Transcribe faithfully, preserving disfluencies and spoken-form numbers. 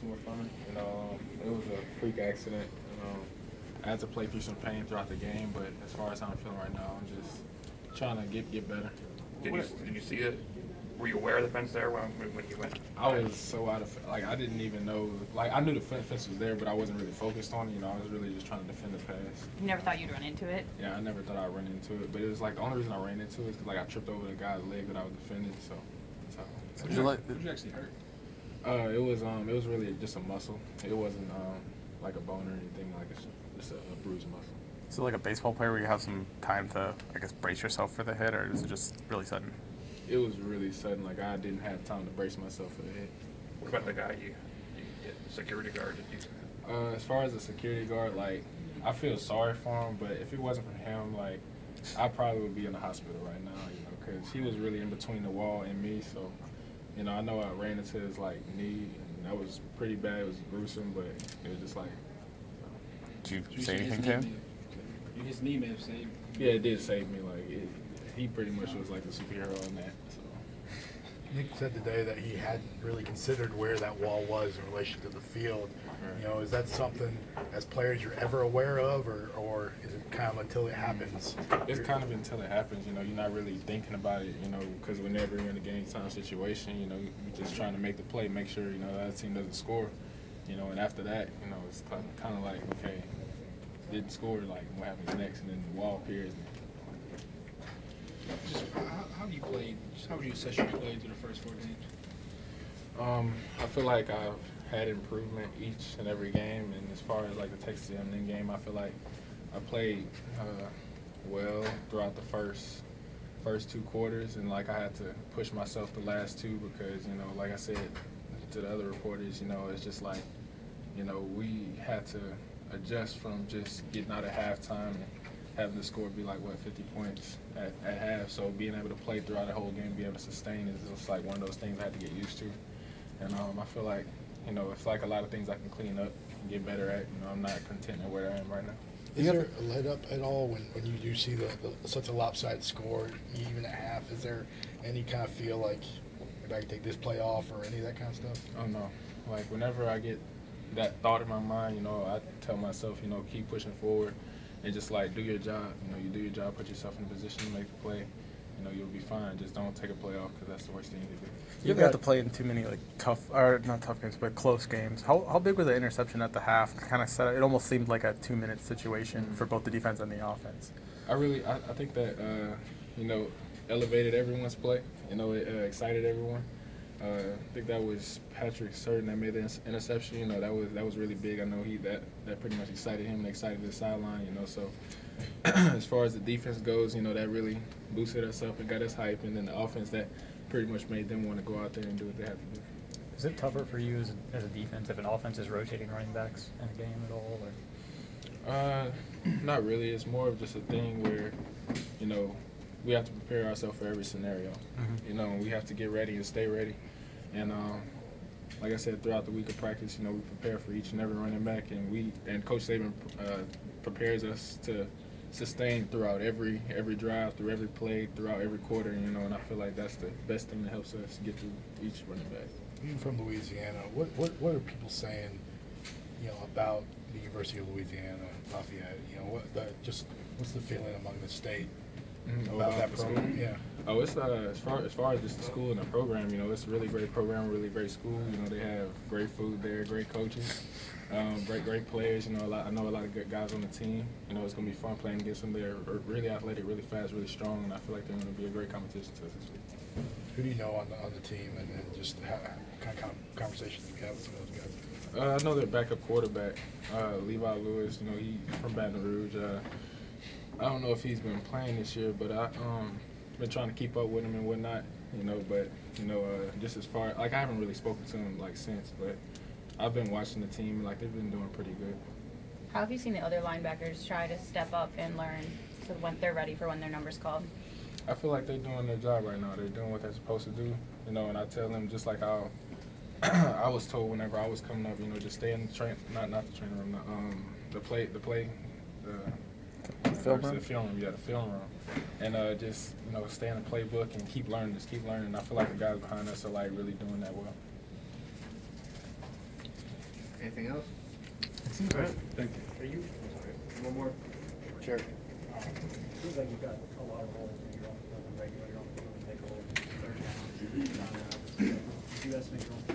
more from it? You know, it was a freak accident. You know, I had to play through some pain throughout the game, but as far as how I'm feeling right now, I'm just trying to get get better. Did you did you see it? Were you aware of the fence there when when you went I by? was so out of like I didn't even know like I knew the fence was there, but I wasn't really focused on it. You know, I was really just trying to defend the pass. You never thought you'd run into it? Yeah, I never thought I'd run into it, but it was like the only reason I ran into it is because like I tripped over the guy's leg that I was defending. So that's how. What Would did you you, like? what did you actually hurt? Uh, it was um it was really just a muscle. It wasn't um like a bone or anything. Like it's just a, a bruised muscle. Is it like a baseball player where you have some time to, I guess, brace yourself for the hit, or is it just really sudden? It was really sudden. Like I didn't have time to brace myself for the hit. What about the guy you you hit, the security guard? Did you? Uh, as far as the security guard, like I feel sorry for him, but if it wasn't for him, like I probably would be in the hospital right now, you know, because he was really in between the wall and me. So, you know, I know I ran into his like knee, and that was pretty bad. It was gruesome, but it was just like, so. Did you So you say said his anything to knee him? may have, his knee may have saved you. Yeah, it did save me. Like it, he pretty much was like the superhero in that. So. Nick said today that he hadn't really considered where that wall was in relation to the field. Right. You know, is that something as players you're ever aware of, or, or is it kind of until it happens? It's kind of until it happens, you know, you're not really thinking about it, you know, because whenever you're in a game time situation, you know, you're just trying to make the play, make sure, you know, that team doesn't score, you know, and after that, you know, it's kind of like, okay, didn't score, like, what happens next? And then the wall appears. And, Just how, how you played? Just how would you assess your play through the first four games? um, I feel like I've had improvement each and every game, and as far as, like, the Texas A and M game, I feel like I played uh, well throughout the first first two quarters, and like I had to push myself the last two because you know, like I said to the other reporters, you know, it's just like you know we had to adjust from just getting out at halftime and having the score be like what fifty points at, at half. So being able to play throughout the whole game, be able to sustain is just like one of those things I had to get used to. And um, I feel like you know it's like a lot of things I can clean up and get better at. You know, I'm not content in where I am right now. Is there a let up at all when, when you do see the, the such a lopsided score, even at half? Is there any kind of feel like maybe I can take this play off or any of that kind of stuff? Oh no, like whenever I get that thought in my mind, you know, I tell myself, you know, keep pushing forward and just like do your job. You know, you do your job, put yourself in a position to make the play. You know, you'll be fine. Just don't take a play off because that's the worst thing you can do. You ever have to play in too many like tough, or not tough games, but close games? How how big was the interception at the half? Kind of set. It almost seemed like a two minute situation Mm-hmm. for both the defense and the offense. I really, I, I think that uh, you know, elevated everyone's play. You know, it uh, excited everyone. Uh, I think that was Patrick Certain that made the interception. You know, that was that was really big. I know he that that pretty much excited him and excited the sideline. You know, so as far as the defense goes, you know, that really boosted us up and got us hype. And then the offense that pretty much made them want to go out there and do what they have to do. Is it tougher for you as a, as a defense if an offense is rotating running backs in a game at all? Or? Uh, not really. It's more of just a thing where, you know, we have to prepare ourselves for every scenario. Mm-hmm. You know, we have to get ready and stay ready. And um, like I said, throughout the week of practice, you know, we prepare for each and every running back, and we and Coach Saban uh, prepares us to sustain throughout every every drive, through every play, throughout every quarter. You know, and I feel like that's the best thing that helps us get through each running back. Being from Louisiana, what, what, what are people saying, you know, about the University of Louisiana, Lafayette? You know, what the, just what's the feeling among the state Mm-hmm. about About that the school. program? Yeah. Oh, it's uh, as far as far as just the school and the program, you know, it's a really great program, really great school. You know, they have great food there, great coaches, um, great great players. You know, a lot, I know a lot of good guys on the team. You know, it's gonna be fun playing against them. They're really athletic, really fast, really strong, and I feel like they're gonna be a great competition to us this week. Who do you know on the on the team, and, and just how, what kind of conversations have you had with some of those guys? Uh, I know their backup quarterback, uh, Levi Lewis. You know, he's from Baton Rouge. Uh, I don't know if he's been playing this year, but I um been trying to keep up with him and whatnot. You know, but you know, uh, just as far like I haven't really spoken to him like since, but I've been watching the team. Like they've been doing pretty good. How have you seen the other linebackers try to step up and learn so when they're ready for when their number's called? I feel like they're doing their job right now. They're doing what they're supposed to do. You know, and I tell them just like how I was told whenever I was coming up. You know, just stay in the train, not not the training room, the, um, the play, the play, the Film room? the film room, yeah, the film room, and uh, just you know stay in the playbook and keep learning, just keep learning. I feel like the guys behind us are like really doing that well. Anything else? All right. Thank you. Are you? I'm sorry. One more. Sure. Um, it seems like you've got a lot of roles in your own field and regular, your own field and nickel, third down, down and out. Did you estimate your own